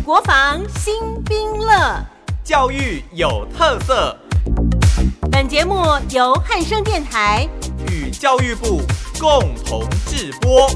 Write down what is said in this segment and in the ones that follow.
国防新兵乐， 教育有特色。 本节目由汉声电台与教育部共同制播。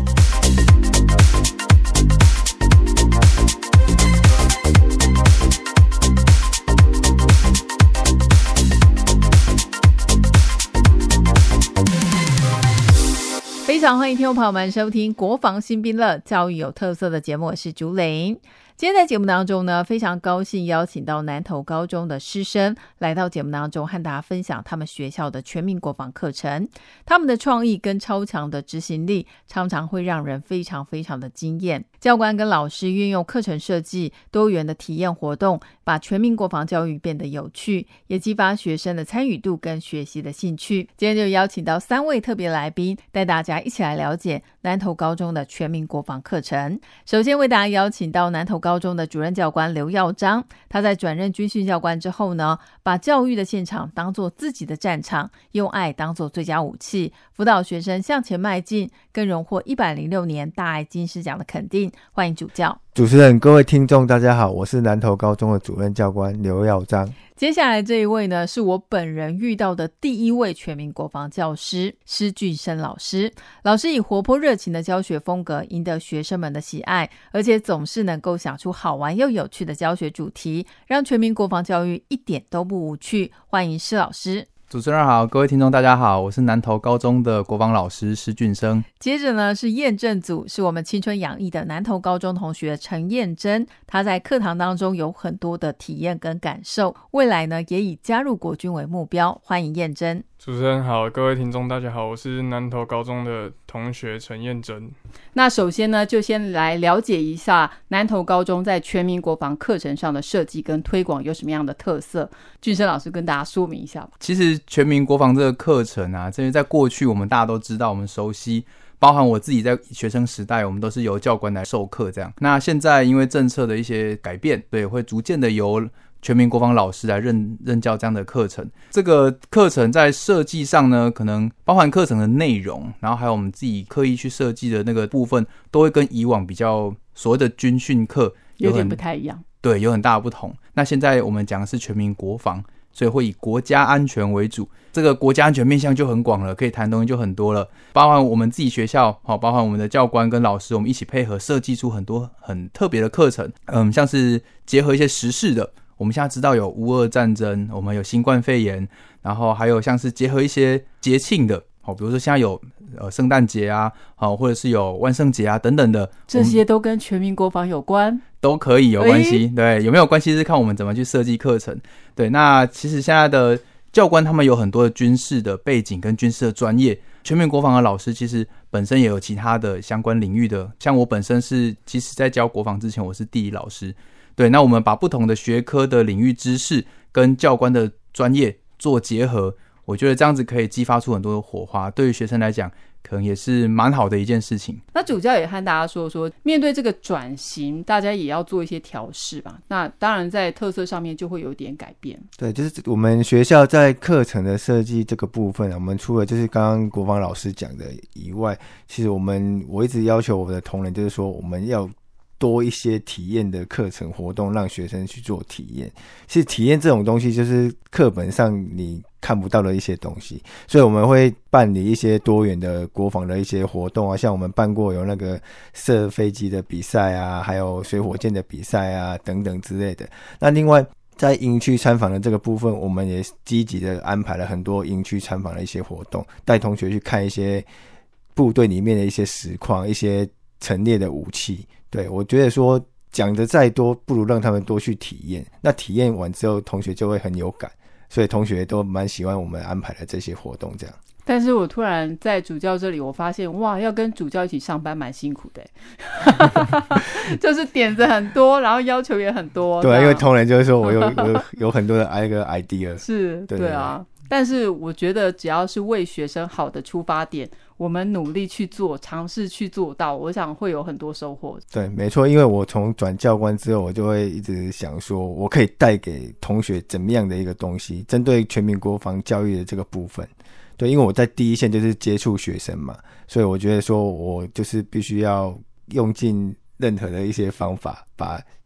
非常欢迎听众朋友们收听国防新兵乐，教育有特色的节目，我是竹玲。今天在节目当中呢，非常高兴邀请到南投高中的师生来到节目当中，和大家分享他们学校的全民国防课程。他们的创意跟超强的执行力常常会让人非常非常的惊艳。教官跟老师运用课程设计多元的体验活动，把全民国防教育变得有趣，也激发学生的参与度跟学习的兴趣。今天就邀请到3位特别来宾，带大家一起来了解南投高中的全民国防课程。首先为大家邀请到南投高中的主任教官刘耀章，他在转任军训教官之后呢，把教育的现场当作自己的战场，用爱当作最佳武器，辅导学生向前迈进，更荣获106年大爱金狮奖的肯定。欢迎主教。 主持人，各位听众大家好，我是南投高中的主任教官刘耀章。 接下来这一位呢，是我本人遇到的第一位全民国防教师施俊生老师。老师以活泼热情的教学风格赢得学生们的喜爱，而且总是能够想出好玩又有趣的教学主题，让全民国防教育一点都不无趣。欢迎施老师。 主持人好，各位听众大家好，我是南投高中的国防老师施俊生。 接着呢是验证组，是我们青春洋溢的南投高中同学陈燕珍，她在课堂当中有很多的体验跟感受，未来呢也以加入国军为目标。欢迎燕珍。 主持人好，各位听众大家好，我是南投高中的同学陈燕珍。 那首先呢，就先来了解一下南投高中在全民国防课程上的设计跟推广有什么样的特色。俊生老师跟大家说明一下吧。 其实全民国防这个课程啊，这在过去我们大家都知道，我们熟悉，包含我自己在学生时代，我们都是由教官来授课这样。那现在因为政策的一些改变，对，会逐渐的由全民国防老师来任教这样的课程。这个课程在设计上呢，可能包含课程的内容，然后还有我们自己刻意去设计的那个部分，都会跟以往比较所谓的军训课有点不太一样。对， 有很大的不同。那现在我们讲的是全民国防，所以会以国家安全为主。这个国家安全面向就很广了，可以谈的东西就很多了，包含我们自己学校，包含我们的教官跟老师，我们一起配合设计出很多很特别的课程。像是结合一些时事的，我们现在知道有乌俄战争，我们有新冠肺炎，然后还有像是结合一些节庆的，比如说现在有圣诞节啊，或者是有万圣节啊等等的， 这些都跟全民国防有关， 都可以有关系。对，有没有关系是看我们怎么去设计课程。对，那其实现在的教官他们有很多的军事的背景跟军事的专业，全民国防的老师其实本身也有其他的相关领域的，像我本身是其实在教国防之前我是地理老师。对，那我们把不同的学科的领域知识跟教官的专业做结合，我觉得这样子可以激发出很多的火花，对于学生来讲可能也是蛮好的一件事情。 那主教也和大家说，面对这个转型，大家也要做一些调试吧。那当然在特色上面就会有点改变。 对，就是我们学校在课程的设计这个部分，我们除了就是刚刚国防老师讲的以外，其实我一直要求我的同仁，就是说我们要多一些体验的课程活动，让学生去做体验。其实体验这种东西就是课本上你看不到的一些东西，所以我们会办理一些多元的国防的一些活动啊，像我们办过有那个射飞机的比赛啊，还有水火箭的比赛啊等等之类的。那另外在营区参访的这个部分，我们也积极的安排了很多营区参访的一些活动，带同学去看一些部队里面的一些实况，一些陈列的武器。对，我觉得说讲的再多，不如让他们多去体验。那体验完之后，同学就会很有感，所以同学都蛮喜欢我们安排的这些活动这样。 但是我突然在主教这里，我发现哇，要跟主教一起上班蛮辛苦的就是点子很多，然后要求也很多。 对，因为同仁就是说我有很多的一个 idea。 是，对啊。但是我觉得只要是为学生好的出发点，我们努力去做，尝试去做到，我想会有很多收获。 对，没错，因为我从转教官之后，我就会一直想说我可以带给同学怎么样的一个东西，针对全民国防教育的这个部分。对，因为我在第一线就是接触学生嘛，所以我觉得说我就是必须要用尽任何的一些方法，把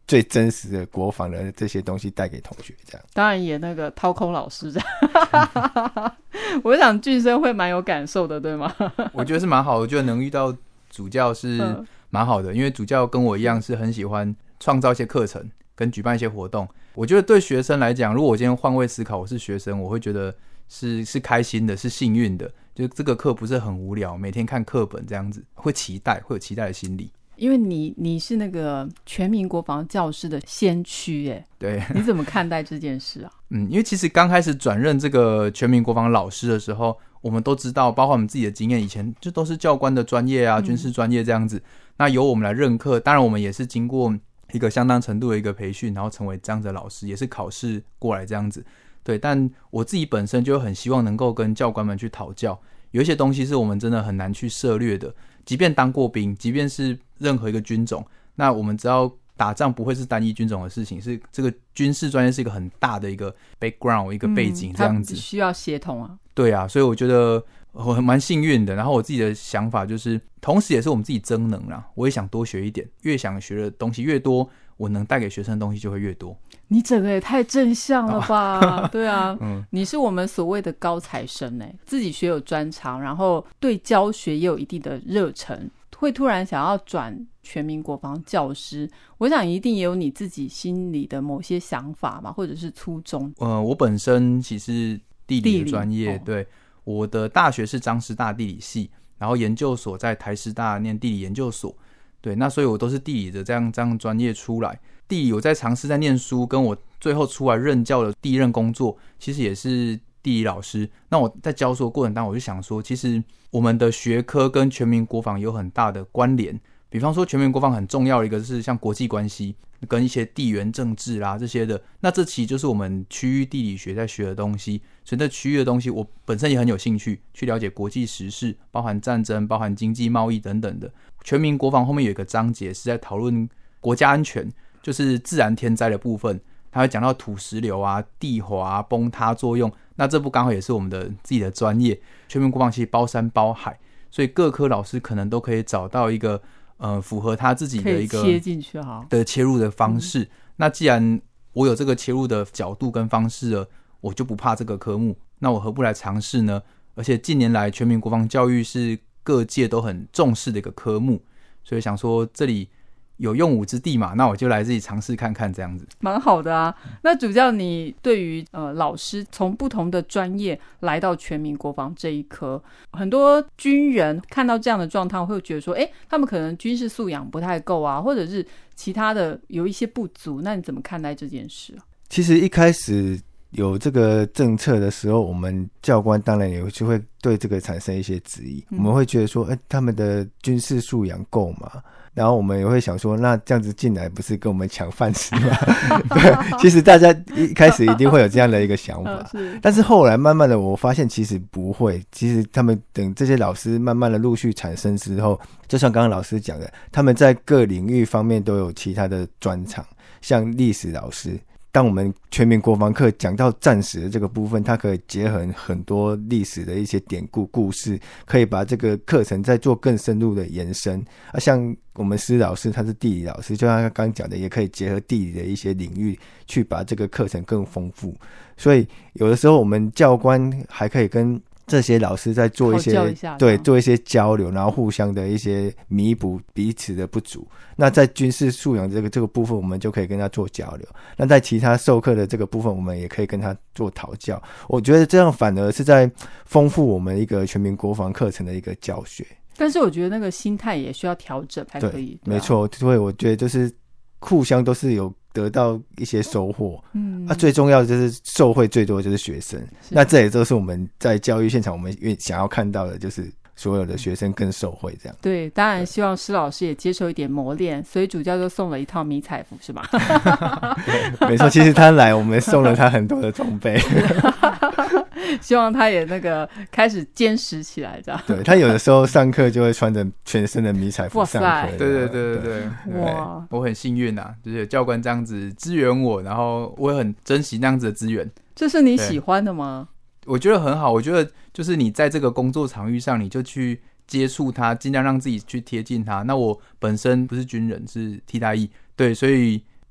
最真实的国防的这些东西带给同学，这样。 当然也那个掏空老师这样我想俊生会蛮有感受的，对吗？ 我觉得是蛮好的，我觉得能遇到主教是蛮好的，因为主教跟我一样是很喜欢创造一些课程跟举办一些活动。我觉得对学生来讲，如果我今天换位思考，我是学生，我会觉得是开心的，是幸运的，就这个课不是很无聊，每天看课本这样子，会有期待的心理。 因为你是那个全民国防教师的先驱耶， 对， 你怎么看待这件事啊？ 因为其实刚开始转任这个全民国防老师的时候，我们都知道，包括我们自己的经验，以前就都是教官的专业啊，军事专业这样子。那由我们来任课，当然我们也是经过一个相当程度的一个培训，然后成为这样子的老师，也是考试过来这样子。对，但我自己本身就很希望能够跟教官们去讨教，有一些东西是我们真的很难去涉略的，即便当过兵，即便是任何一个军种，那我们知道打仗不会是单一军种的事情，是这个军事专业是一个很大的一个 background 一个背景这样子， 它需要协同啊。 对啊，所以我觉得我蛮幸运的。然后我自己的想法就是，同时也是我们自己增能啦，我也想多学一点，越想学的东西越多，我能带给学生的东西就会越多。 你整个也太正向了吧？对啊，你是我们所谓的高材生自己学有专长，然后对教学也有一定的热忱，会突然想要转全民国防教师，我想一定也有你自己心里的某些想法嘛，或者是初衷。 我本身其实地理的专业，对，我的大学是彰师大地理系，然后研究所在台师大念地理研究所，对，那所以我都是地理的这样专业出来。地理我在尝试在念书，跟我最后出来任教的第一任工作，其实也是地理老师。那我在教书的过程当中，我就想说，其实我们的学科跟全民国防有很大的关联。比方说，全民国防很重要的一个是像国际关系跟一些地缘政治啦这些的，那这其实就是我们区域地理学在学的东西。所以这区域的东西，我本身也很有兴趣去了解国际时事，包含战争、包含经济贸易等等的。全民国防后面有一个章节是在讨论国家安全，就是自然天灾的部分，它会讲到土石流啊、地滑啊、崩塌作用。那这部刚好也是我们的自己的专业，全民国防其实包山包海，所以各科老师可能都可以找到一个符合他自己的一个可以切进去好的切入的方式。那既然我有这个切入的角度跟方式了，我就不怕这个科目，那我何不来尝试呢？而且近年来全民国防教育是各界都很重视的一个科目，所以想说这里有用武之地嘛，那我就来自己尝试看看这样子。 蛮好的啊。那主教你对于老师从不同的专业来到全民国防这一科，很多军人看到这样的状态会觉得说他们可能军事素养不太够啊，或者是其他的有一些不足，那你怎么看待这件事啊？ 其实一开始有这个政策的时候，我们教官当然也就会对这个产生一些质疑，我们会觉得说他们的军事素养够吗？然后我们也会想说，那这样子进来不是跟我们抢饭吃吗？对，其实大家一开始一定会有这样的一个想法，但是后来慢慢的我发现其实不会，其实他们等这些老师慢慢的陆续产生之后，就像刚刚老师讲的，他们在各领域方面都有其他的专长，像历史老师，当我们全民国防课讲到战史的这个部分，它可以结合很多历史的一些典故故事，可以把这个课程再做更深入的延伸。像我们施老师他是地理老师，就像他刚讲的，也可以结合地理的一些领域去把这个课程更丰富。所以有的时候我们教官还可以跟这些老师在做一些做一些交流，然后互相的一些弥补彼此的不足。那在军事素养这个部分，我们就可以跟他做交流。那在其他授课的这个部分，我们也可以跟他做讨教。我觉得这样反而是在丰富我们一个全民国防课程的一个教学。 但是我觉得那个心态也需要调整才可以。 对，没错。所以我觉得就是互相都是有得到一些收获，最重要的就是受惠最多的就是学生，那这也就是我们在教育现场我们想要看到的，就是所有的学生更受惠这样。 对，当然希望施老师也接受一点磨练，所以主教就送了一套迷彩服是吧？ 没错，其实他来我们送了他很多的装备。 希望他也那个开始坚持起来这样。 对，他有的时候上课就会穿着全身的迷彩服上课。 对，哇，我很幸运啊，就是有教官这样子支援我，然后我也很珍惜那样子的资源。 这是你喜欢的吗？ 我觉得很好，我觉得就是你在这个工作场域上，你就去接触它，尽量让自己去贴近它。那我本身不是军人，是替代役，对，所以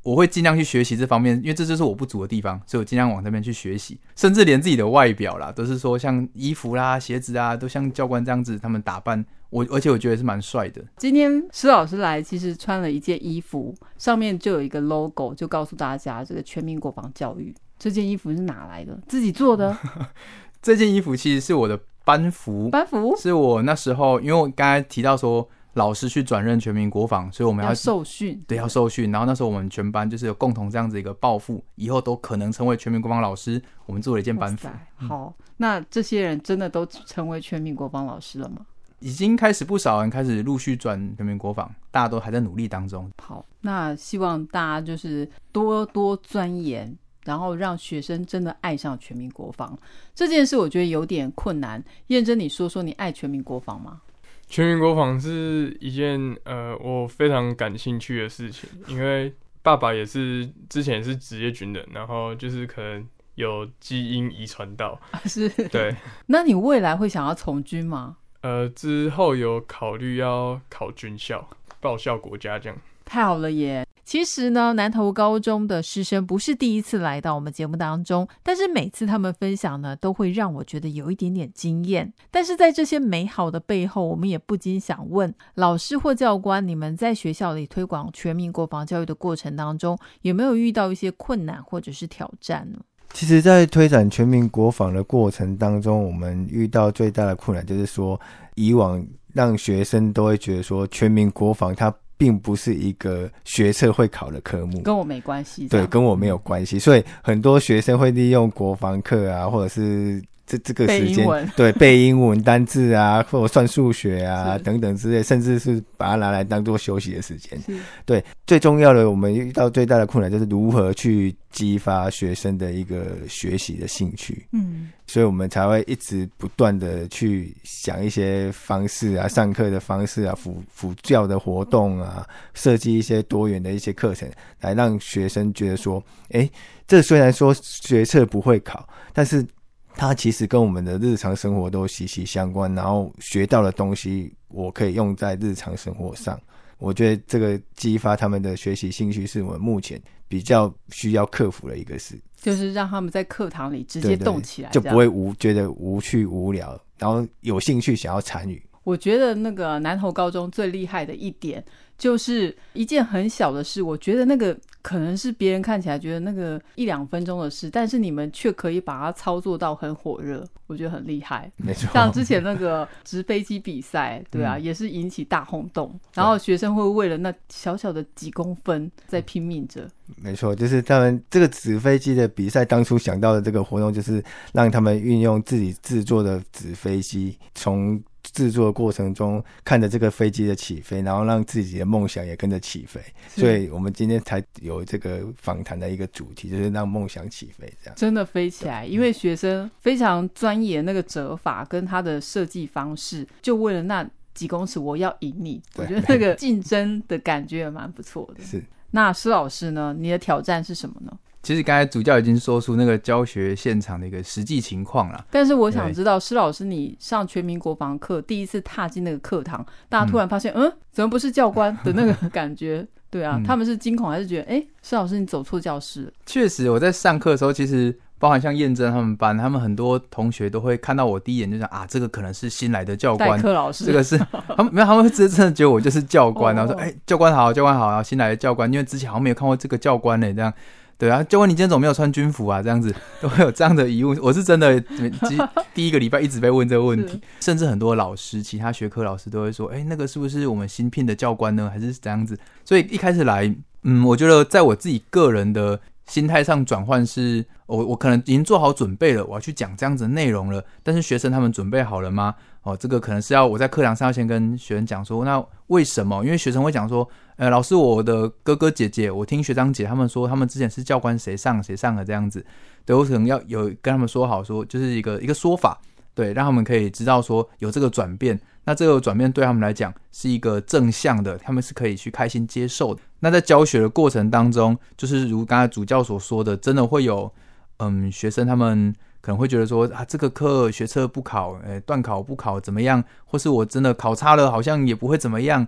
我会尽量去学习这方面，因为这就是我不足的地方，所以我尽量往这边去学习，甚至连自己的外表啦，都是说像衣服啦、鞋子啊，都像教官这样子，他们打扮而且我觉得是蛮帅的。 今天施老师来，其实穿了一件衣服，上面就有一个 logo， 就告诉大家这个全民国防教育。这件衣服是哪来的？自己做的？ 这件衣服其实是我的班服，是我那时候，因为我刚才提到说老师去转任全民国防，所以我们要受训， 对，要受训。然后那时候我们全班就是有共同这样子一个抱负，以后都可能成为全民国防老师。我们做了一件班服。 好，那这些人真的都成为全民国防老师了吗？ 已经开始不少人开始陆续转全民国防，大家都还在努力当中。 好，那希望大家就是多多钻研，然后让学生真的爱上全民国防这件事。我觉得有点困难。燕珍，你说说你爱全民国防吗？ 全民国防是一件我非常感兴趣的事情，因为爸爸之前也是职业军人，然后就是可能有基因遗传到， 是， 对。 那你未来会想要从军吗？ 之后有考虑要考军校，报效国家这样。 太好了耶！其实呢，南投高中的师生不是第一次来到我们节目当中，但是每次他们分享呢，都会让我觉得有一点点惊艳。但是在这些美好的背后，我们也不禁想问，老师或教官，你们在学校里推广全民国防教育的过程当中，有没有遇到一些困难或者是挑战呢？ 其实在推展全民国防的过程当中，我们遇到最大的困难就是说，以往让学生都会觉得说全民国防它并不是一个学测会考的科目， 跟我没关系， 对，跟我没有关系，所以很多学生会利用国防课啊，或者是这个时间，对，背英文单字啊，或者算数学啊等等之类，甚至是把它拿来当做休息的时间。对，最重要的，我们遇到最大的困难就是如何去激发学生的一个学习的兴趣。所以我们才会一直不断的去想一些方式啊，上课的方式啊，辅教的活动啊，设计一些多元的一些课程，来让学生觉得说，这虽然说学测不会考，但是它其实跟我们的日常生活都息息相关，然后学到的东西我可以用在日常生活上。我觉得这个激发他们的学习兴趣是我们目前比较需要克服的一个事， 就是让他们在课堂里直接动起来， 对对，就不会觉得无趣无聊，然后有兴趣想要参与。 我觉得那个南投高中最厉害的一点就是一件很小的事，我觉得那个可能是别人看起来觉得那个1-2分钟的事，但是你们却可以把它操作到很火热，我觉得很厉害。 没错， 像之前那个直飞机比赛，对啊，也是引起大轰动，然后学生会为了那小小的几公分在拼命着。 没错，就是他们这个纸飞机的比赛当初想到的这个活动，就是让他们运用自己制作的纸飞机，从制作的过程中看着这个飞机的起飞，然后让自己的梦想也跟着起飞。所以我们今天才有这个访谈的一个主题，就是让梦想起飞，这样真的飞起来。因为学生非常专业，那个折法跟他的设计方式，就为了那几公尺我要赢你，我觉得那个竞争的感觉也蛮不错的。 是。 那施老师呢，你的挑战是什么呢？ 其实刚才主教已经说出那个教学现场的一个实际情况了， 但是我想知道施老师你上全民国防课第一次踏进那个课堂，大家突然发现怎么不是教官的那个感觉对啊，他们是惊恐还是觉得施老师你走错教室了？ 确实我在上课的时候，其实包含像燕珍他们班，他们很多同学都会看到我第一眼就想这个可能是新来的教官， 代课老师， 这个是他们会真的觉得我就是教官，然后说教官好，教官好，然后新来的教官，因为之前好像没有看过这个教官这样。对啊，教官你今天怎么没有穿军服啊？这样子都会有这样的疑问。我是真的第一个礼拜一直被问这个问题，甚至很多老师，其他学科老师都会说，那个是不是我们新聘的教官呢？还是怎样子？所以一开始来，我觉得在我自己个人的心态上转换是，我可能已经做好准备了，我要去讲这样子的内容了。但是学生他们准备好了吗？这个可能是要我在课堂上要先跟学生讲说，那为什么？因为学生会讲说，老师，我的哥哥姐姐，我听学长姐他们说，他们之前是教官谁上了这样子。对，我可能要有跟他们说好说，就是一个说法，对，让他们可以知道说有这个转变。那这个转变对他们来讲是一个正向的，他们是可以去开心接受的。那在教学的过程当中，就是如刚才主教所说的，真的会有学生他们可能会觉得说这个课学测不考，段考不考怎么样，或是我真的考差了好像也不会怎么样。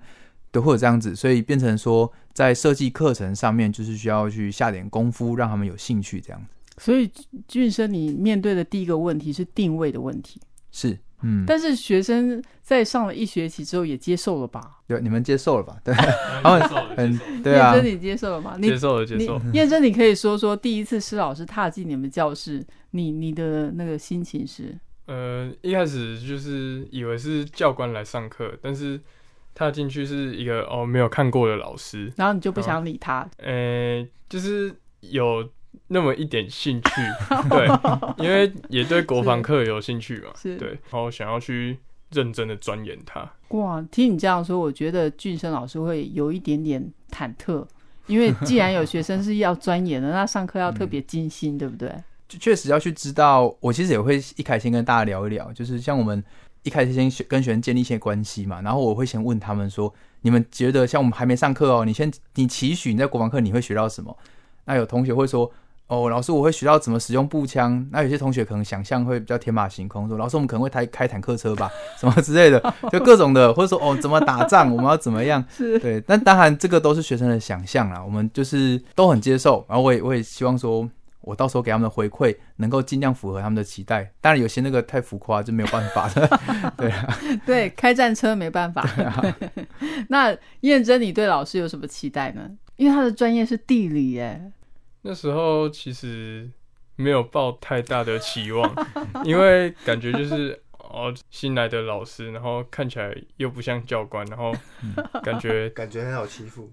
对，会有这样子，所以变成说在设计课程上面就是需要去下点功夫，让他们有兴趣这样子。 所以俊生，你面对的第一个问题是定位的问题， 是， 但是学生在上了1学期之后也接受了吧？ 对，你们接受了吧？对， 他们对啊， 燕珍你接受了吗？ 接受了。 燕珍，你可以说说第一次施老师踏进你们教室，你的那个心情是？ 一开始就是以为是教官来上课，但是踏进去是一个没有看过的老师， 然后你就不想理他？ 就是有那么一点兴趣，对，因为也对国防课有兴趣嘛，对，然后想要去认真的钻研它。 哇，听你这样说，我觉得俊生老师会有一点点忐忑，因为既然有学生是要钻研的，那上课要特别精心，对不对？ 确实要去知道，我其实也会一开始先跟大家聊一聊，就是像我们一开始先跟学生建立一些关系嘛，然后我会先问他们说，你们觉得像我们还没上课哦，你期许你在国防课你会学到什么？那有同学会说，老师我会学到怎么使用步枪，那有些同学可能想象会比较天马行空，说老师我们可能会开坦克车吧，什么之类的，就各种的，或者说怎么打仗，我们要怎么样，对，但当然这个都是学生的想象啦，我们就是都很接受，然后我也希望说我到时候给他们的回馈能够尽量符合他们的期待，当然有些那个太浮夸就没有办法的对啊， 对，开战车没办法那燕珍你对老师有什么期待呢？因为他的专业是地理耶。 那时候其实没有抱太大的期望因为感觉就是新来的老师，然后看起来又不像教官，然后感觉很好欺负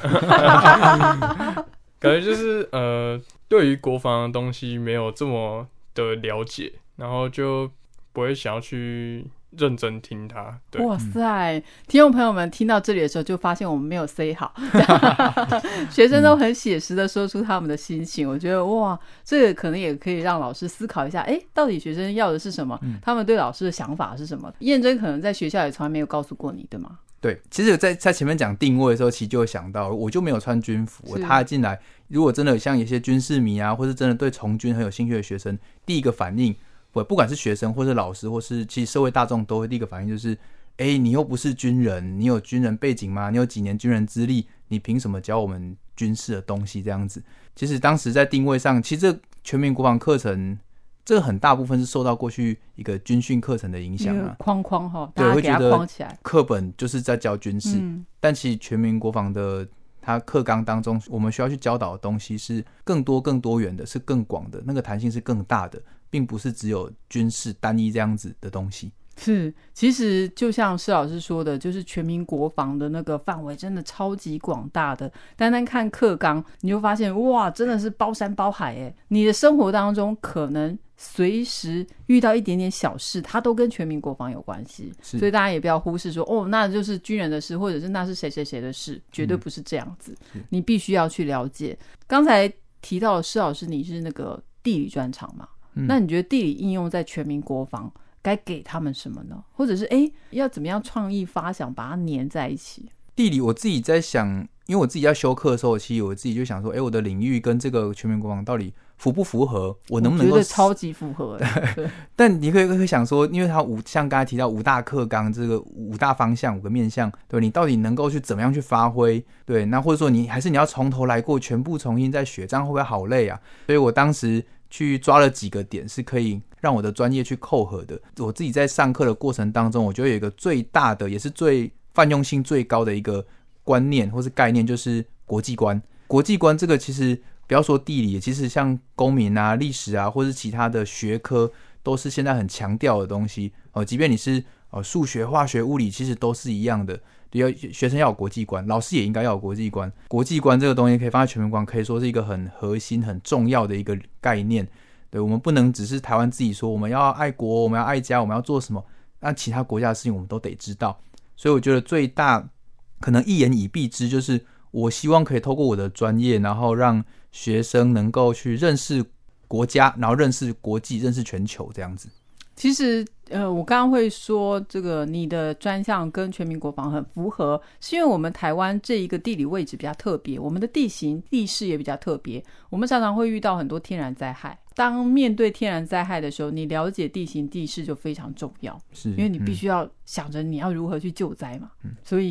感觉就是对于国防的东西没有这么的了解，然后就不会想要去认真听他。对， 哇塞，听众朋友们听到这里的时候就发现我们没有 say 好学生都很写实的说出他们的心情，我觉得哇，这个可能也可以让老师思考一下，到底学生要的是什么，他们对老师的想法是什么。燕珍可能在学校也从来没有告诉过你，对吗？ 对，其实在前面讲定位的时候，其实就有想到，我就没有穿军服，我踏进来，如果真的像一些军事迷啊，或是真的对从军很有兴趣的学生，第一个反应，不管是学生或是老师，或是其实社会大众都会第一个反应就是，你又不是军人，你有军人背景吗？你有几年军人资历？你凭什么教我们军事的东西？这样子，其实当时在定位上，其实这全民国防课程，这个很大部分是受到过去一个军训课程的影响啊， 框大家给它框起来， 课本就是在教军事，但其实全民国防的它课纲当中，我们需要去教导的东西是更多元的，是更广的，那个弹性是更大的，并不是只有军事单一这样子的东西。 是，其实就像施老师说的，就是全民国防的那个范围真的超级广大的，单单看课纲你就发现哇，真的是包山包海耶，你的生活当中可能随时遇到一点点小事，它都跟全民国防有关系，所以大家也不要忽视说那就是军人的事，或者是那是谁谁谁的事，绝对不是这样子，你必须要去了解。刚才提到的施老师你是那个地理专长嘛，那你觉得地理应用在全民国防该给他们什么呢？或者是要怎么样创意发想把它粘在一起？ 地理我自己在想，因为我自己在修课的时候，其实我自己就想说我的领域跟这个全民国防到底符不符合，我能不能够， 我觉得超级符合对但你可以想说，因为它像刚才提到5大课纲，这个5大方向5个面向，对，你到底能够去怎么样去发挥？对，那或者说你要从头来过，全部重新再学，这样会不会好累啊？所以我当时去抓了几个点是可以让我的专业去扣合的。我自己在上课的过程当中，我觉得有一个最大的也是最泛用性最高的一个观念或是概念，就是国际观。国际观这个其实不要说地理，其实像公民啊、历史啊，或是其他的学科，都是现在很强调的东西。即便你是数学、化学、物理，其实都是一样的。学生要有国际观，老师也应该要有国际观。国际观这个东西可以放在全民国防，可以说是一个很核心、很重要的一个概念。对，我们不能只是台湾自己说我们要爱国、我们要爱家、我们要做什么，那其他国家的事情我们都得知道。所以我觉得最大可能一言以蔽之，就是我希望可以透过我的专业，然后让学生能够去认识国家，然后认识国际，认识全球这样子。 其实我刚刚会说这个你的专项跟全民国防很符合，是因为我们台湾这一个地理位置比较特别，我们的地形地势也比较特别，我们常常会遇到很多天然灾害。当面对天然灾害的时候，你了解地形地势就非常重要，因为你必须要想着你要如何去救灾嘛。所以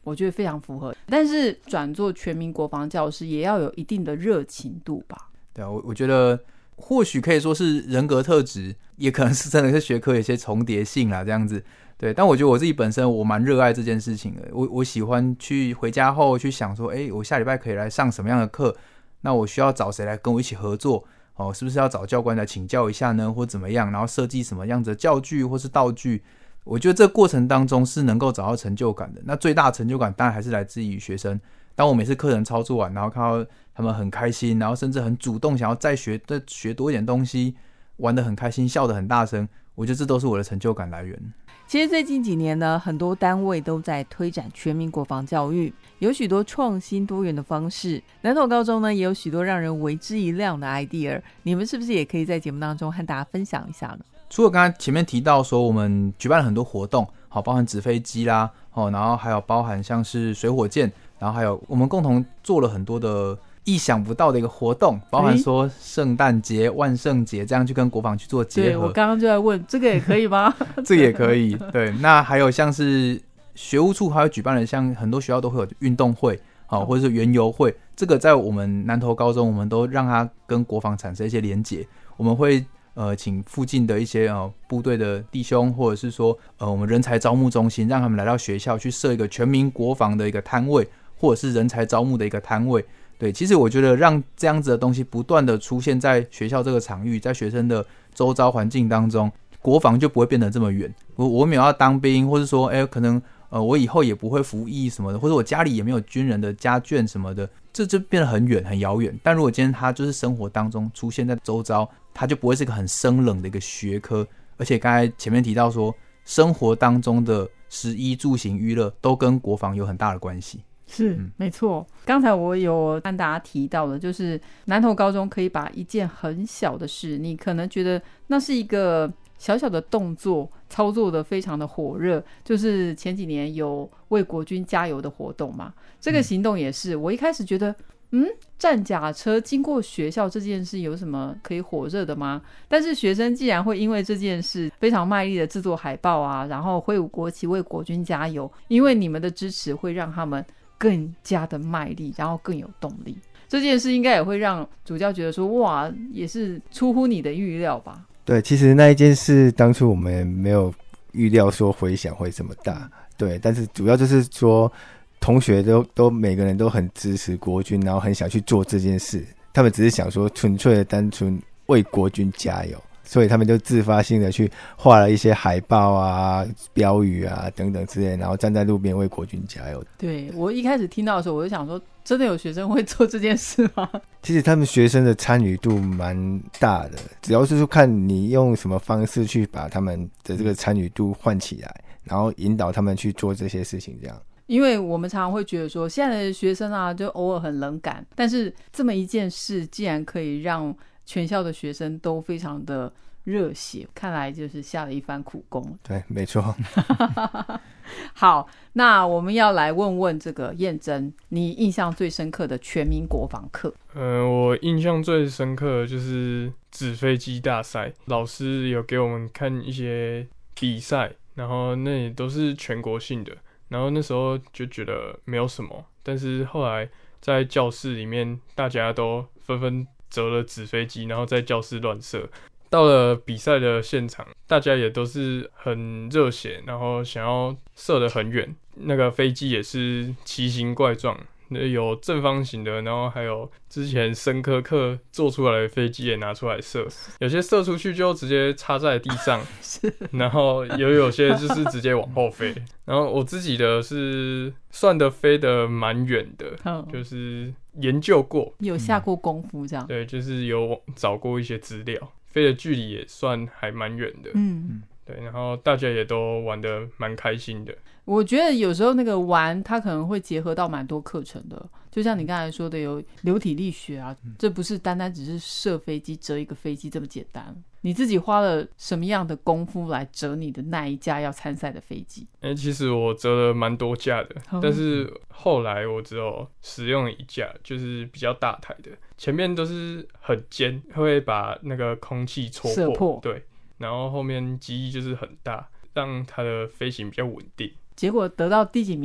我觉得非常符合。但是转做全民国防教师也要有一定的热情度吧？ 对啊，我觉得或许可以说是人格特质，也可能是真的是学科有些重叠性啦，这样子。对，但我觉得我自己本身我蛮热爱这件事情的，我喜欢去回家后去想说，我下礼拜可以来上什么样的课，那我需要找谁来跟我一起合作，是不是要找教官来请教一下呢，或怎么样，然后设计什么样子的教具或是道具。我觉得这个过程当中是能够找到成就感的，那最大的成就感当然还是来自于学生。当我每次课程操作完，然后看到他们很开心，然后甚至很主动想要再学多一点东西，玩得很开心，笑得很大声，我觉得这都是我的成就感来源。 其实最近几年呢，很多单位都在推展全民国防教育，有许多创新多元的方式。南投高中呢，也有许多让人为之一亮的 idea， 你们是不是也可以在节目当中和大家分享一下呢？ 除了刚才前面提到说我们举办了很多活动，包含纸飞机啦，然后还有包含像是水火箭，然后还有我们共同做了很多的意想不到的一个活动，包含说圣诞节、万圣节这样去跟国防去做结合。 对，我刚刚就在问这个也可以吗？ 这个也可以。对，那还有像是学务处还有举办了像很多学校都会有运动会，或者是园游会，这个在我们南投高中我们都让它跟国防产生一些连结。我们会请附近的一些部队的弟兄，或者是说我们人才招募中心，让他们来到学校去设一个全民国防的一个摊位，或者是人才招募的一个摊位。对，其实我觉得让这样子的东西不断的出现在学校这个场域，在学生的周遭环境当中，国防就不会变得这么远。我没有要当兵，或是说可能我以后也不会服役什么的，或者我家里也没有军人的家眷什么的，这就变得很远很遥远。但如果今天它就是生活当中出现在周遭，它就不会是一个很生冷的一个学科。而且刚才前面提到说，生活当中的食衣住行娱乐都跟国防有很大的关系。 是，没错。刚才我有跟大家提到的，就是南投高中可以把一件很小的事，你可能觉得那是一个小小的动作，操作的非常的火热，就是前几年有为国军加油的活动嘛。这个行动也是，我一开始觉得战甲车经过学校这件事有什么可以火热的吗？但是学生既然会因为这件事非常卖力的制作海报啊，然后挥舞国旗为国军加油，因为你们的支持会让他们更加的卖力，然后更有动力。这件事应该也会让主教觉得说，哇，也是出乎你的预料吧？ 对，其实那一件事当初我们没有预料说回响会这么大，对，但是主要就是说同学都每个人都很支持国军，然后很想去做这件事，他们只是想说纯粹的单纯为国军加油，所以他们就自发性的去画了一些海报啊、标语啊等等之类，然后站在路边为国军加油。 对，我一开始听到的时候，我就想说，真的有学生会做这件事吗？ 其实他们学生的参与度蛮大的，只要是看你用什么方式去把他们的这个参与度唤起来，然后引导他们去做这些事情，这样。 因为我们常常会觉得说，现在的学生啊，就偶尔很冷感，但是这么一件事，既然可以让全校的学生都非常的热血，看来就是下了一番苦功。 对，没错。 好，那我们要来问问这个燕珍，你印象最深刻的全民国防课？ 我印象最深刻的就是纸飞机大赛，老师有给我们看一些比赛，然后那也都是全国性的。然后那时候就觉得没有什么，但是后来在教室里面，大家都纷纷折了纸飞机，然后在教室乱射。到了比赛的现场，大家也都是很热血，然后想要射得很远。那个飞机也是奇形怪状，有正方形的，然后还有之前生科课做出来的飞机也拿出来射，有些射出去就直接插在地上，然后有些就是直接往后飞。然后我自己的是算的飞得蛮远的，就是研究过， 有下过功夫这样。 对，就是有找过一些资料，飞的距离也算还蛮远的。对，然后大家也都玩得蛮开心的。 我觉得有时候那个玩它可能会结合到蛮多课程的，就像你刚才说的有流体力学啊，这不是单单只是射飞机折一个飞机这么简单。你自己花了什么样的功夫来折你的那一架要参赛的飞机？ 其实我折了蛮多架的，但是后来我只有使用了一架，就是比较大台的，前面都是很尖，会把那个空气戳破，对，然后后面机翼就是很大，让它的飞行比较稳定。 结果得到第几名？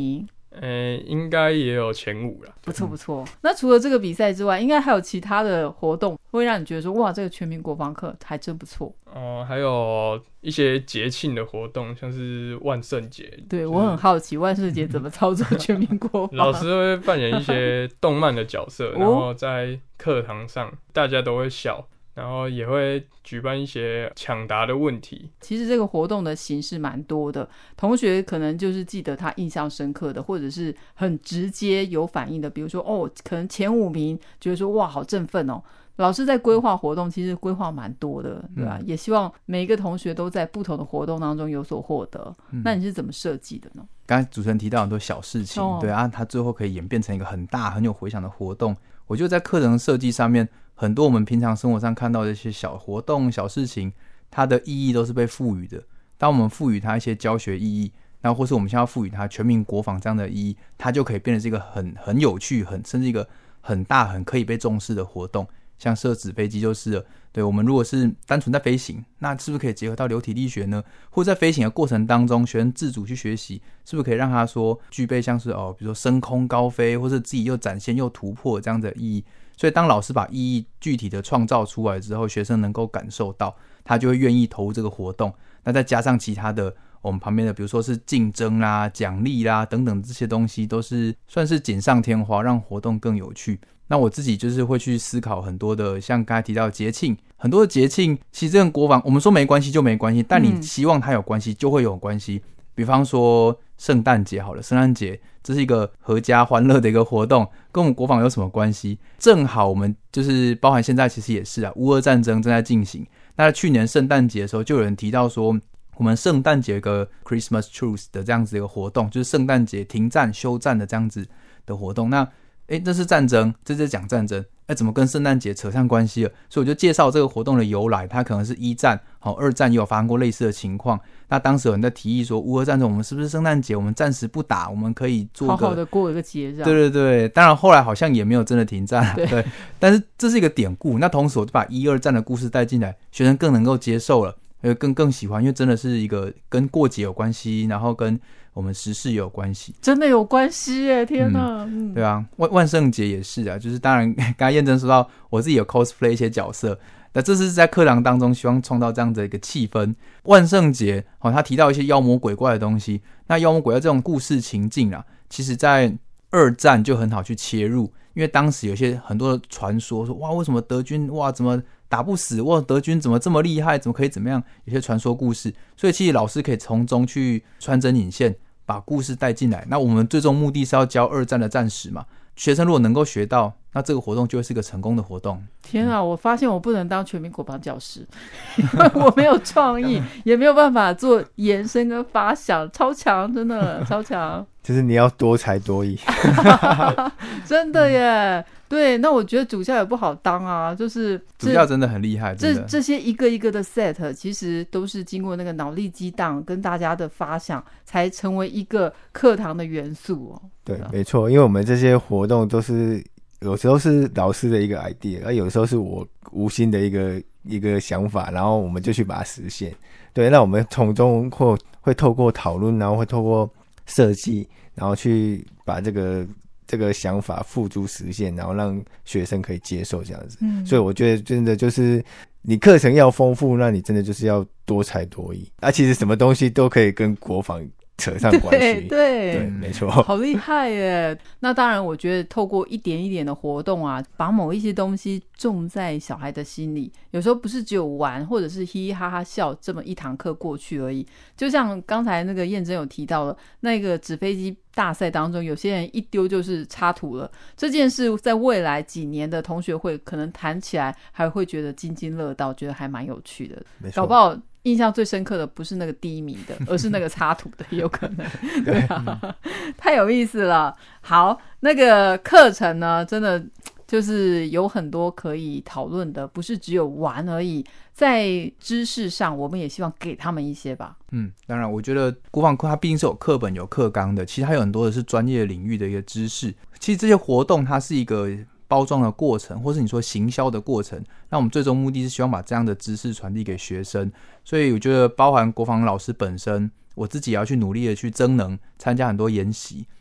应该也有前5啦。 不错不错。那除了这个比赛之外，应该还有其他的活动会让你觉得说，哇，这个全民国防课还真不错。 还有一些节庆的活动，像是万圣节。 对，我很好奇万圣节怎么操作全民国防。 老师会扮演一些动漫的角色，然后在课堂上大家都会笑。然后也会举办一些抢答的问题。 其实这个活动的形式蛮多的，同学可能就是记得他印象深刻的，或者是很直接有反应的，比如说可能前5名觉得说哇好振奋哦。老师在规划活动其实规划蛮多的，对吧？也希望每一个同学都在不同的活动当中有所获得。那你是怎么设计的呢？ 刚才主持人提到很多小事情，对啊，它最后可以演变成一个很大很有回响的活动。我觉得在课程设计上面，很多我们平常生活上看到的一些小活动、小事情，它的意义都是被赋予的。当我们赋予它一些教学意义，那或是我们现在要赋予它全民国防这样的意义，它就可以变成是一个很有趣、甚至一个很大、很可以被重视的活动。像射纸飞机就是了，对，我们如果是单纯在飞行，那是不是可以结合到流体力学呢？或者在飞行的过程当中，学生自主去学习，是不是可以让他说具备像是比如说升空高飞，或者自己又展现又突破这样的意义？所以当老师把意义具体的创造出来之后，学生能够感受到，他就会愿意投入这个活动。那再加上其他的我们旁边的，比如说是竞争啦、奖励啦等等这些东西，都是算是锦上添花，让活动更有趣。那我自己就是会去思考很多的，像刚才提到的节庆，很多的节庆其实跟国防我们说没关系就没关系，但你希望它有关系就会有关系。比方说圣诞节好了，圣诞节这是一个合家欢乐的一个活动，跟我们国防有什么关系？正好我们就是包含现在其实也是乌俄战争正在进行。那去年圣诞节的时候就有人提到说，我们圣诞节有个 Christmas Truce 的这样子的一个活动，就是圣诞节停战休战的这样子的活动。那这是战争，这是讲战争，怎么跟圣诞节扯上关系了？所以我就介绍这个活动的由来，它可能是1战、2战也有发生过类似的情况。那当时有人在提议说，乌俄战争我们是不是圣诞节我们暂时不打，我们可以做好好的过一个节，这样。 对对对，当然后来好像也没有真的停战，对。但是这是一个典故，那同时我就把1、2战的故事带进来，学生更能够接受了，更喜欢，因为真的是一个跟过节有关系，然后跟我们时事也有关系， 真的有关系耶！天哪， 对啊，万圣节也是啊，就是当然刚才验证说到我自己有 cosplay 一些角色，那这是在课堂当中希望创造这样的一个气氛。万圣节他提到一些妖魔鬼怪的东西，那妖魔鬼怪这种故事情境啊，其实在2战就很好去切入，因为当时有些很多的传说说，哇，为什么德军哇怎么打不死，哇德军怎么这么厉害，怎么可以怎么样，有些传说故事，所以其实老师可以从中去穿针引线，把故事带进来。那我们最终目的是要教2战的战史嘛，学生如果能够学到，那这个活动就会是一个成功的活动。 天啊，我发现我不能当全民国防教师，因为我没有创意，也没有办法做延伸跟发想，超强，真的超强。 就是你要多才多艺。 真的耶。对，那我觉得主教也不好当啊，就是主教真的很厉害， 这些一个一个的 set 其实都是经过那个脑力激荡跟大家的发想才成为一个课堂的元素哦。 对，没错，因为我们这些活动都是有时候是老师的一个 idea， 而有时候是我无心的一个想法，然后我们就去把它实现。对，那我们从中会透过讨论，然后会透过设计，然后去把这个想法付诸实现，然后让学生可以接受这样子。所以我觉得真的就是你课程要丰富，那你真的就是要多才多艺。其实什么东西都可以跟国防扯上关系。对，没错， 好厉害耶。那当然我觉得透过一点一点的活动啊，把某一些东西种在小孩的心里，有时候不是只有玩或者是嘻嘻哈哈笑这么一堂课过去而已。就像刚才那个燕珍有提到了那个纸飞机大赛当中，有些人一丢就是插图了，这件事在未来几年的同学会可能谈起来还会觉得津津乐道，觉得还蛮有趣的。搞不好印象最深刻的不是那个第1名的，而是那个插图的，也有可能。对啊，太有意思了。好，那个课程呢，真的就是有很多可以讨论的，不是只有玩而已。在知识上，我们也希望给他们一些吧。 当然，我觉得国防课它毕竟是有课本、有课纲的，其实它有很多的是专业领域的一个知识。其实这些活动它是一个包装的过程，或是你说行销的过程，那我们最终目的是希望把这样的知识传递给学生。所以我觉得包含国防老师本身，我自己也要去努力的去增能，参加很多研习，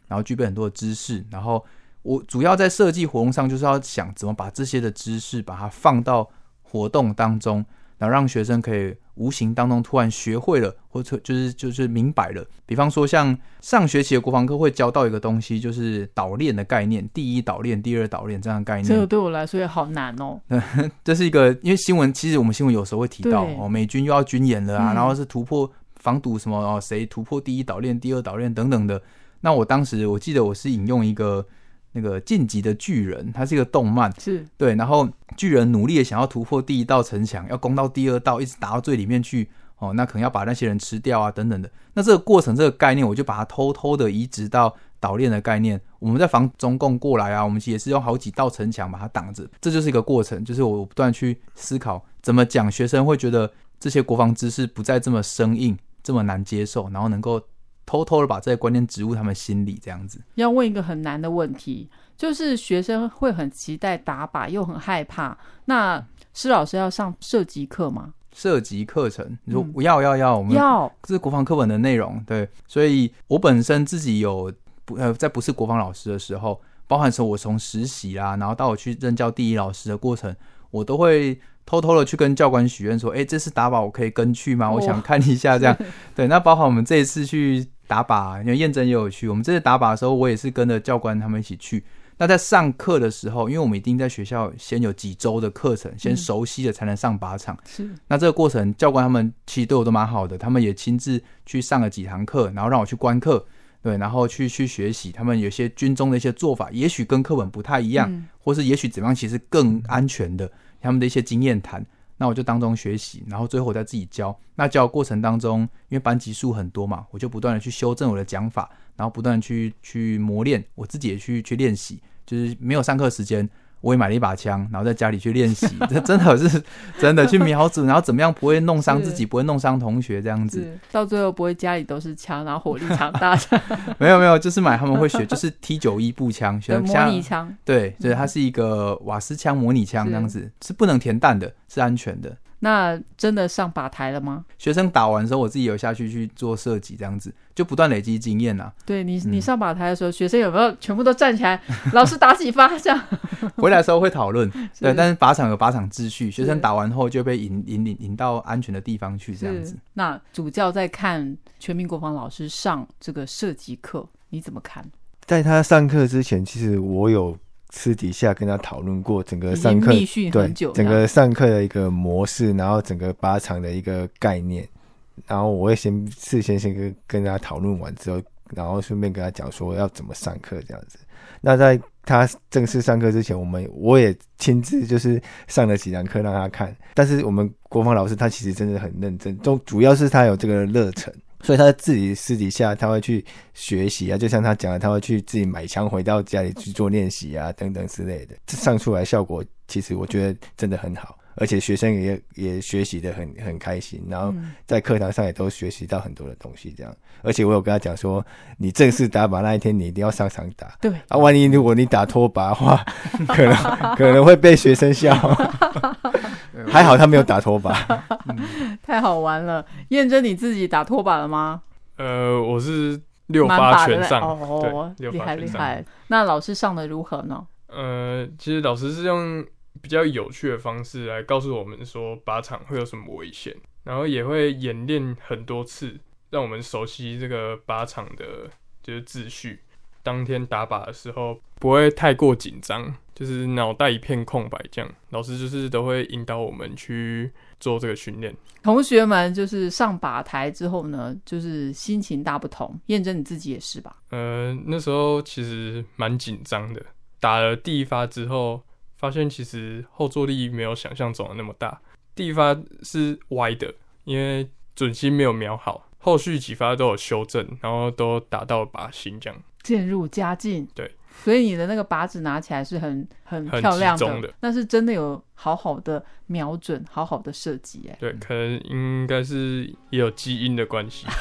然后具备很多的知识，然后我主要在设计活动上就是要想怎么把这些的知识把它放到活动当中，然后让学生可以无形当中突然学会了，或者就是明白了。比方说像上学期的国防课会教到一个东西，就是岛链的概念，第一岛链、第二岛链这样的概念。 这个对我来说也好难哦。 这是一个，因为新闻其实我们新闻有时候会提到美军又要军演了啊，然后是突破防堵什么谁突破第一岛链、第二岛链等等的。那我当时我记得我是引用一个那个晋级的巨人，它是一个动漫， 是对，然后巨人努力的想要突破第一道城墙，要攻到第二道，一直打到最里面去，那可能要把那些人吃掉啊等等的。那这个过程这个概念我就把它偷偷的移植到岛链的概念，我们在防中共过来啊，我们也是用好几道城墙把它挡着，这就是一个过程，就是我不断去思考怎么讲学生会觉得这些国防知识不再这么生硬这么难接受，然后能够偷偷的把这些观念植入他们心里，这样子。 要问一个很难的问题，就是学生会很期待打靶又很害怕，那施老师要上射击课吗？ 射击课程你说要我们要， 这是国防课本的内容，对，所以我本身自己有在不是国防老师的时候，包含说我从实习啦，然后到我去任教第一老师的过程，我都会偷偷的去跟教官许愿说，这次打靶我可以跟去吗？我想看一下这样。对，那包含我们这一次去打靶，因为验证也有去，我们这次打靶的时候，我也是跟着教官他们一起去。那在上课的时候，因为我们一定在学校先有几周的课程，先熟悉了才能上靶场。 是。 那这个过程，教官他们其实对我都蛮好的，他们也亲自去上了几堂课，然后让我去观课。对，然后去学习他们有些军中的一些做法，也许跟课本不太一样，或是也许怎么样其实更安全的，他们的一些经验谈，那我就当中学习，然后最后我再自己教。那教的过程当中，因为班级数很多嘛，我就不断的去修正我的讲法，然后不断的去磨练，我自己也去练习，就是没有上课时间，我也买了一把枪，然后在家里去练习，这真的是真的去瞄准，然后怎么样不会弄伤自己，不会弄伤同学这样子， 到最后不会家里都是枪，然后火力强大。 没有，就是买他们会学，就是 T91步枪，学模拟枪， 对，它是一个瓦斯枪模拟枪这样子，是不能填弹的，是安全的。 那真的上靶台了吗？ 学生打完的时候，我自己有下去做射击，这样子就不断累积经验啊。 对你上靶台的时候，学生有没有全部都站起来？老师打几发这样？ 回来的时候会讨论，对，但是靶场有靶场秩序，学生打完后就被引到安全的地方去，这样子。 那主教在看全民国防老师上这个射击课，你怎么看？ 在他上课之前，其实我有私底下跟他讨论过整个上课， 密训很久， 对，整个上课的一个模式，然后整个靶场的一个概念，然后我会事先跟他讨论完之后，然后顺便跟他讲说要怎么上课这样子。那在他正式上课之前，我也亲自就是上了几堂课让他看，但是我们国防老师他其实真的很认真，主要是他有这个热忱。所以他自己私底下他会去学习啊，就像他讲的，他会去自己买枪回到家里去做练习啊，等等之类的。上出来效果其实我觉得真的很好，而且学生也学习的很开心，然后在课堂上也都学习到很多的东西这样。而且我有跟他讲说，你正式打靶那一天你一定要上场打， 对啊，万一如果你打脱靶的话，可能会被学生笑。还好他没有打脱靶。 太好玩了。验证你自己打脱靶了吗？ 我是6发全上， 哦， 对， 厉害。那老师上的如何呢？ 其实老师是用比较有趣的方式来告诉我们说靶场会有什么危险，然后也会演练很多次，让我们熟悉这个靶场的就是秩序。当天打靶的时候不会太过紧张，就是脑袋一片空白这样。老师就是都会引导我们去做这个训练。 同学们就是上靶台之后呢，就是心情大不同。验证你自己也是吧？ 那时候其实蛮紧张的。打了第一发之后，发现其实后坐力没有想象中的那么大。第一发是歪的，因为准心没有瞄好。后续几发都有修正，然后都打到靶心这样。 渐入佳境。 对， 所以你的那个靶子拿起来是很漂亮的， 那是真的有好好的瞄准，好好的设计耶。 对，可能应该是也有基因的关系。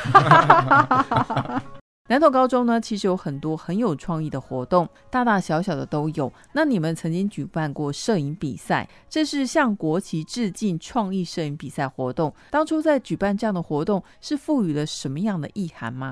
南投高中呢，其实有很多很有创意的活动，大大小小的都有。那你们曾经举办过摄影比赛，这是向国旗致敬创意摄影比赛活动。当初在举办这样的活动，是赋予了什么样的意涵吗？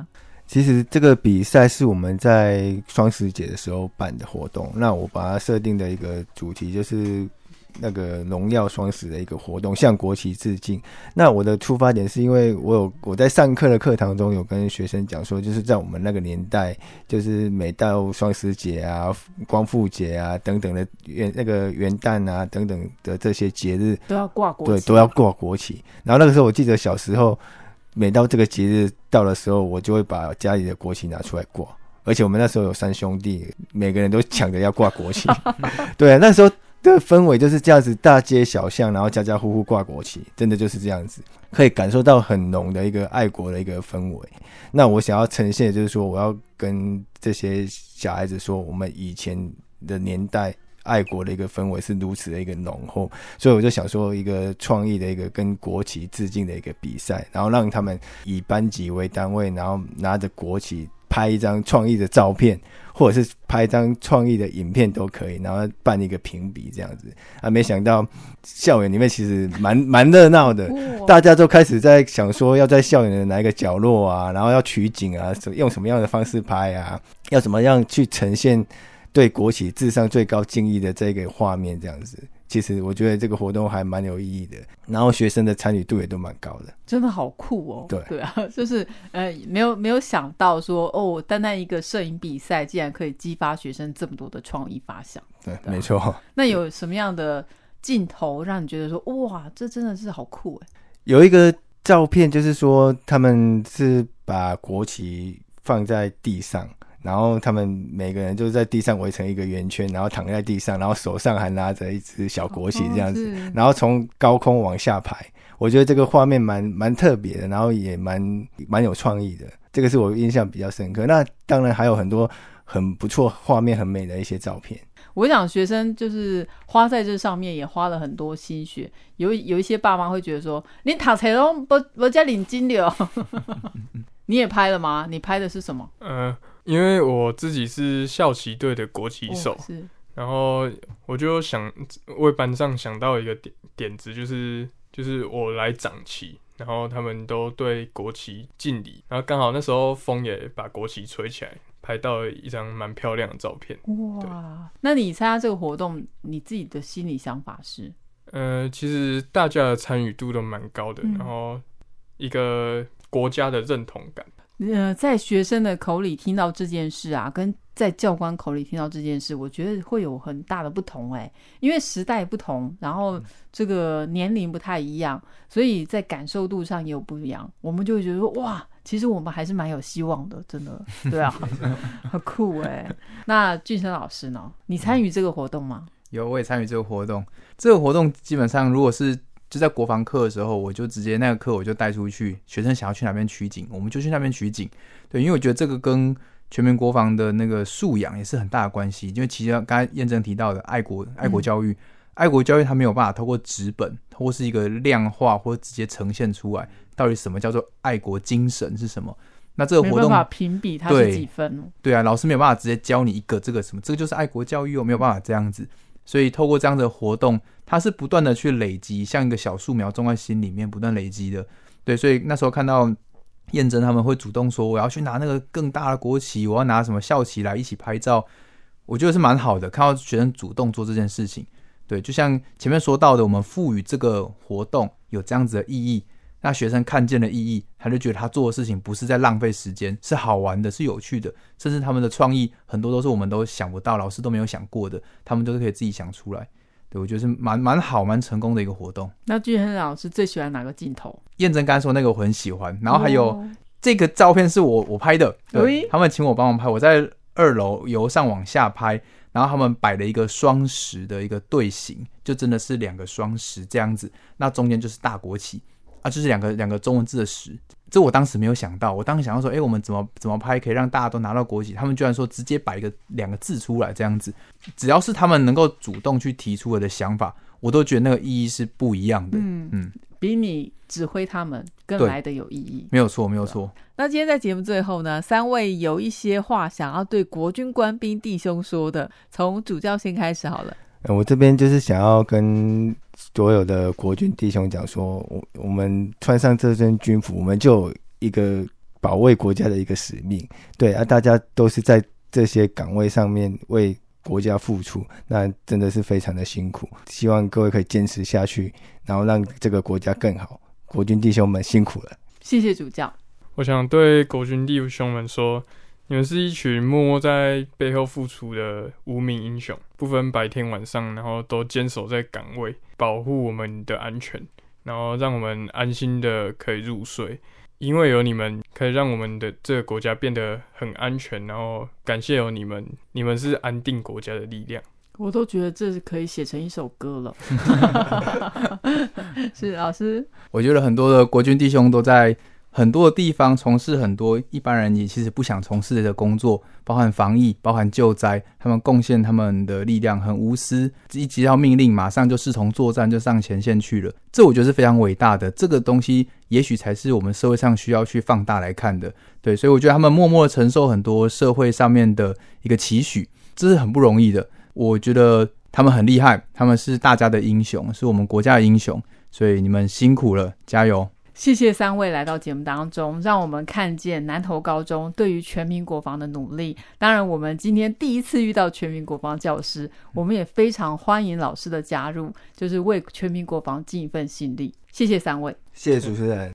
其实这个比赛是我们在双十节的时候办的活动，那我把它设定的一个主题就是那个荣耀双十的一个活动，向国旗致敬。那我的出发点是因为我在上课的课堂中有跟学生讲说，就是在我们那个年代，就是每到双十节啊、光复节啊等等的那个元旦啊等等的这些节日都要挂国旗， 对，都要挂国旗。然后那个时候我记得小时候，每到这个节日到的时候，我就会把家里的国旗拿出来挂，而且我们那时候有3兄弟，每个人都抢着要挂国旗。对啊，那时候的氛围就是这样子，大街小巷，然后家家户户挂国旗，真的就是这样子，可以感受到很浓的一个爱国的一个氛围。那我想要呈现的就是说，我要跟这些小孩子说，我们以前的年代爱国的一个氛围是如此的一个浓厚，所以我就想说一个创意的一个跟国旗致敬的一个比赛，然后让他们以班级为单位，然后拿着国旗拍一张创意的照片，或者是拍一张创意的影片都可以，然后办一个评比这样子啊。没想到校园里面其实蛮热闹的，大家都开始在想说要在校园的哪一个角落啊，然后要取景啊，用什么样的方式拍啊，要怎么样去呈现对国旗致上最高敬意的这个画面这样子。其实我觉得这个活动还蛮有意义的，然后学生的参与度也都蛮高的， 真的好酷哦。对啊，就是没有想到说哦，单单一个摄影比赛竟然可以激发学生这么多的创意发想。 对，没错。 那有什么样的镜头让你觉得说哇，这真的是好酷耶？ 有一个照片就是说他们是把国旗放在地上，然后他们每个人就在地上围成一个圆圈，然后躺在地上，然后手上还拿着一只小国旗这样子，然后从高空往下排。我觉得这个画面蛮特别的，然后也蛮有创意的，这个是我印象比较深刻。那当然还有很多很不错、画面很美的一些照片。 我想学生就是花在这上面也花了很多心血，有一些爸妈会觉得说，你读册都没这么认真的。你也拍了吗？你拍的是什么？ 因为我自己是校旗队的国旗手， 是， 然后我就想为班上想到一个点子，就是我来掌旗，然后他们都对国旗敬礼，然后刚好那时候风也把国旗吹起来，拍到了一张蛮漂亮的照片。 哇，那你参加这个活动，你自己的心理想法是？ 其实大家的参与度都蛮高的，然后一个国家的认同感。 在学生的口里听到这件事啊，跟在教官口里听到这件事，我觉得会有很大的不同因为时代不同，然后这个年龄不太一样，所以在感受度上也有不一样。我们就会觉得说，哇，其实我们还是蛮有希望的，真的，对啊，很酷那俊生老师呢？你参与这个活动吗？ 有，我也参与这个活动。这个活动基本上如果是就在国防课的时候，我就直接那个课我就带出去，学生想要去哪边取景，我们就去那边取景。对，因为我觉得这个跟全民国防的那个素养也是很大的关系。因为其实刚才验证提到的爱国教育，爱国教育它没有办法透过纸本或是一个量化或直接呈现出来，到底什么叫做爱国精神是什么。那这个活动没办法评比它是几分对啊，老师没有办法直接教你一个这个什么，这个就是爱国教育没有办法这样子。所以透过这样的活动，它是不断的去累积，像一个小树苗种在心里面不断累积的。对，所以那时候看到验证他们会主动说我要去拿那个更大的国旗，我要拿什么校旗来一起拍照，我觉得是蛮好的，看到学生主动做这件事情。对，就像前面说到的，我们赋予这个活动有这样子的意义，那学生看见了意义，他就觉得他做的事情不是在浪费时间，是好玩的，是有趣的，甚至他们的创意很多都是我们都想不到，老师都没有想过的，他们都是可以自己想出来。对，我觉得是蛮好蛮成功的一个活动。 那俊亨老师最喜欢哪个镜头？ 验证刚才说那个我很喜欢，然后还有这个照片是我拍的，对，他们请我帮忙拍，我在2楼由上往下拍，然后他们摆了一个双10的一个队形，就真的是2个双10这样子，那中间就是大国旗就是两个中文字的10，这我当时没有想到。我当时想要说，我们怎么拍可以让大家都拿到国旗？他们居然说直接摆2个字出来这样子。只要是他们能够主动去提出我的想法，我都觉得那个意义是不一样的。 比你指挥他们更来的有意义。 没有错，没有错。 那今天在节目最后呢，3位有一些话想要对国军官兵弟兄说的，从主教先开始好了。 我这边就是想要跟所有的国军弟兄讲说，我们穿上这身军服，我们就有一个保卫国家的一个使命。对啊，大家都是在这些岗位上面为国家付出，那真的是非常的辛苦。希望各位可以坚持下去，然后让这个国家更好。国军弟兄们辛苦了。 谢谢主教。 我想对国军弟兄们说，你们是一群默默在背后付出的无名英雄，不分白天晚上，然后都坚守在岗位，保护我们的安全，然后让我们安心的可以入睡。因为有你们，可以让我们的这个国家变得很安全，然后感谢有你们，你们是安定国家的力量。 我都觉得这是可以写成一首歌了。是老师， 我觉得很多的国军弟兄都在很多的地方从事很多一般人也其实不想从事的工作，包含防疫，包含救灾，他们贡献他们的力量很无私，一接到命令马上就视同作战，就上前线去了。这我觉得是非常伟大的，这个东西也许才是我们社会上需要去放大来看的。对，所以我觉得他们默默的承受很多社会上面的一个期许，这是很不容易的。我觉得他们很厉害，他们是大家的英雄，是我们国家的英雄，所以你们辛苦了，加油。 谢谢三位来到节目当中，让我们看见南投高中对于全民国防的努力。当然我们今天第一次遇到全民国防教师，我们也非常欢迎老师的加入，就是为全民国防尽一份心力。谢谢三位。 谢谢主持人。